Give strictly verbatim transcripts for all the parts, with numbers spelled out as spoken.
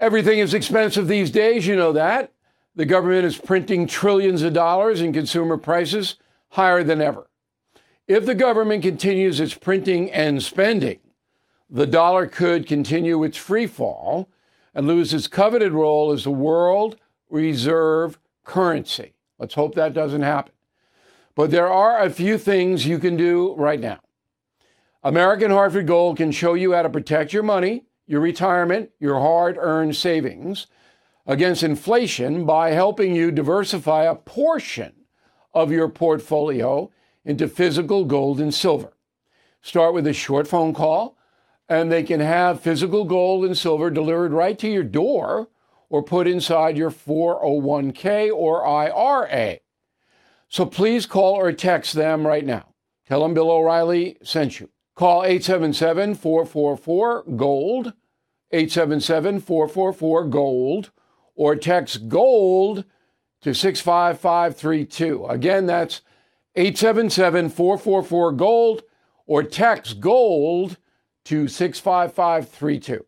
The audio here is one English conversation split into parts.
Everything is expensive these days, you know that. The government is printing trillions of dollars and consumer prices higher than ever. If the government continues its printing and spending, the dollar could continue its free fall and lose its coveted role as the world reserve currency. Let's hope that doesn't happen. But there are a few things you can do right now. American Hartford Gold can show you how to protect your money, your retirement, your hard-earned savings against inflation by helping you diversify a portion of your portfolio into physical gold and silver. Start with a short phone call, and they can have physical gold and silver delivered right to your door or put inside your four oh one k or I R A. So please call or text them right now. Tell them Bill O'Reilly sent you. Call eight seven seven, four four four, GOLD, eight seven seven, four four four, GOLD, or text GOLD to six five five three two. Again, that's eight seven seven, four four four, GOLD, or text GOLD to six five five three two.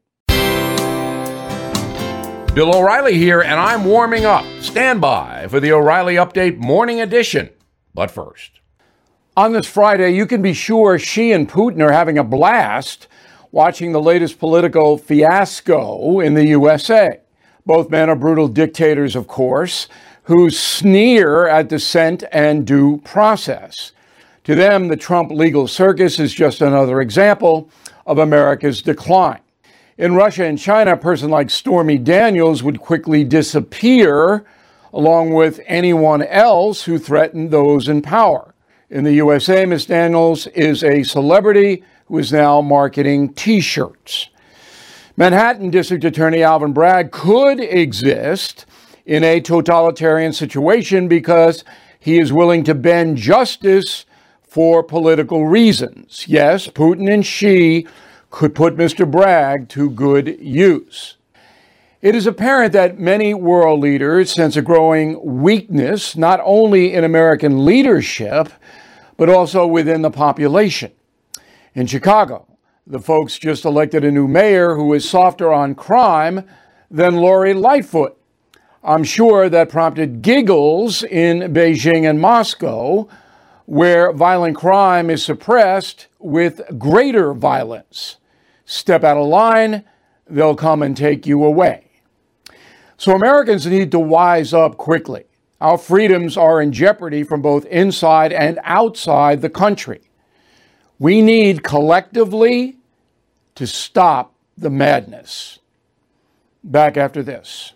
Bill O'Reilly here, and I'm warming up. Stand by for the O'Reilly Update Morning Edition. But first, on this Friday, you can be sure Xi and Putin are having a blast watching the latest political fiasco in the U S A. Both men are brutal dictators, of course, who sneer at dissent and due process. To them, the Trump legal circus is just another example of America's decline. In Russia and China, a person like Stormy Daniels would quickly disappear, along with anyone else who threatened those in power. In the U S A, Miz Daniels is a celebrity who is now marketing T-shirts. Manhattan District Attorney Alvin Bragg could exist in a totalitarian situation because he is willing to bend justice for political reasons. Yes, Putin and Xi could put Mister Bragg to good use. It is apparent that many world leaders sense a growing weakness, not only in American leadership, but also within the population. In Chicago, the folks just elected a new mayor who is softer on crime than Lori Lightfoot. I'm sure that prompted giggles in Beijing and Moscow, where violent crime is suppressed with greater violence. Step out of line, they'll come and take you away. So Americans need to wise up quickly. Our freedoms are in jeopardy from both inside and outside the country. We need collectively to stop the madness. Back after this.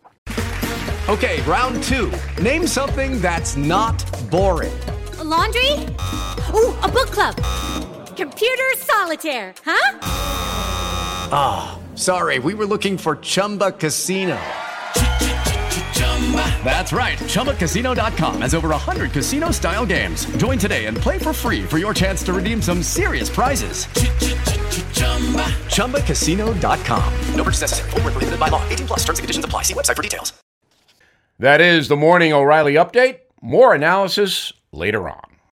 Okay, round two. Name something that's not boring. A laundry? Ooh, a book club. Computer solitaire, huh? Ah, oh, sorry, we were looking for Chumba Casino. That's right, Chumba Casino dot com has over one hundred casino-style games. Join today and play for free for your chance to redeem some serious prizes. Chumba Casino dot com. No purchase necessary. Void where prohibited by law. eighteen plus terms and conditions apply. See website for details. That is the Morning O'Reilly Update. More analysis later on.